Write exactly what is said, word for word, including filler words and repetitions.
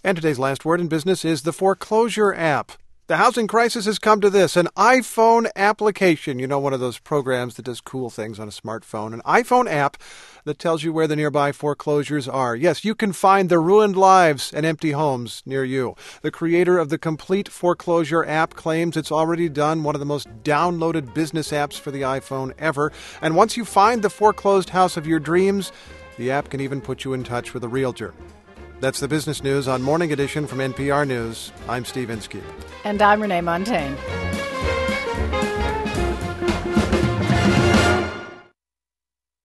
And today's last word in business is the foreclosure app. The housing crisis has come to this, an iPhone application. You know, one of those programs that does cool things on a smartphone. An iPhone app that tells you where the nearby foreclosures are. Yes, you can find the ruined lives and empty homes near you. The creator of the Complete Foreclosure app claims it's already done one of the most downloaded business apps for the iPhone ever. And once you find the foreclosed house of your dreams, the app can even put you in touch with a realtor. That's the business news on Morning Edition from N P R News. I'm Steve Inskeep. And I'm Renee Montaigne.